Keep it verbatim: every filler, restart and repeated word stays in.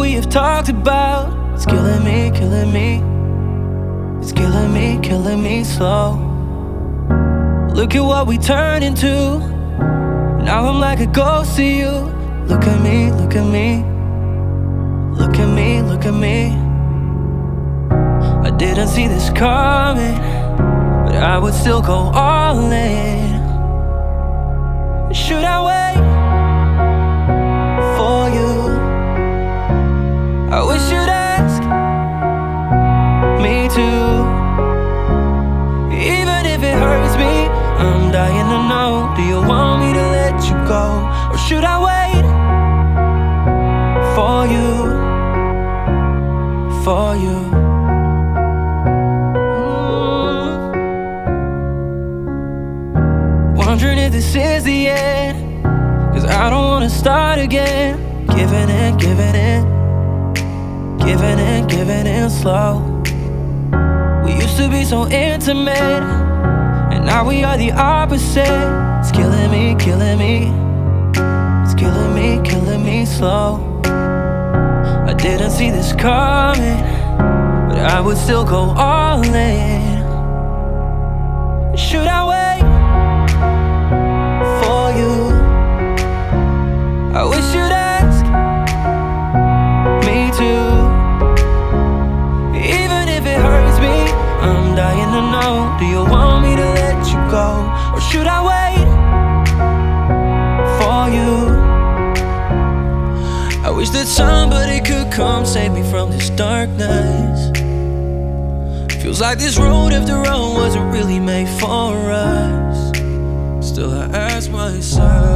we have talked about. It's killing me, killing me. It's killing me, killing me slow. Look at what we turned into. Now I'm like a ghost to you. Look at me, look at me. Look at me, look at me. I didn't see this coming, but I would still go all in. Should I wait for you? I wish you'd ask me to. Even if it hurts me, I'm dying to know. Do you want me to let you go? Or should I wait for you? For you. mm. Wondering if this is the end, 'cause I don't wanna start again. Giving in, giving in, giving in, giving in slow. We used to be so intimate, and now we are the opposite. It's killing me, killing me. It's killing me, killing me slow. I didn't see this coming, but I would still go all in. Should I wait for you? I wish you'd ask me to. Even if it hurts me, I'm dying to know. Do you want me to let you go? Or should I wait for you? I wish that somebody could come save me from this darkness. Feels like this road after all wasn't really made for us. Still I ask myself,